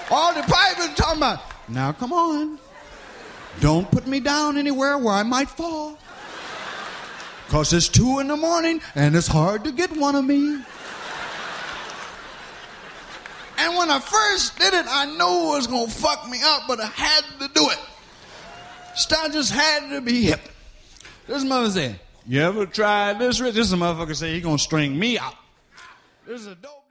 All the pipers talking about, now come on. Don't put me down anywhere where I might fall. Because it's 2 a.m. and it's hard to get one of me. And when I first did it, I knew it was going to fuck me up, but I had to do it. I just had to be hip. This mother said, you ever tried this, Rich? This motherfucker said, he going to string me out. This is a dope.